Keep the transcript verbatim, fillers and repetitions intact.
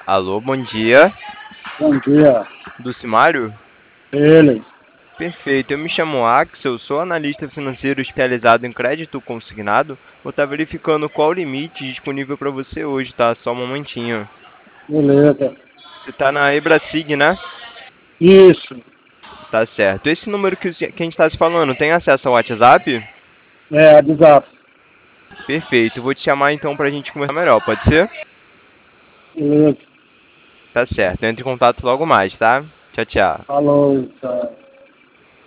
Alô, bom dia. Bom dia. Dulcimário? Ele. Perfeito, eu me chamo Axel, sou analista financeiro especializado em crédito consignado. Vou estar verificando qual o limite disponível para você hoje, tá? Só um momentinho. Beleza. Você está na Ebrasig, né? Isso. Tá certo. Esse número que que a gente está se falando, tem acesso ao WhatsApp? É, WhatsApp. Perfeito, vou te chamar então para a gente conversar melhor, pode ser? Beleza. Tá certo, entre em contato logo mais, tá? Tchau, tchau. Falou. Tchau.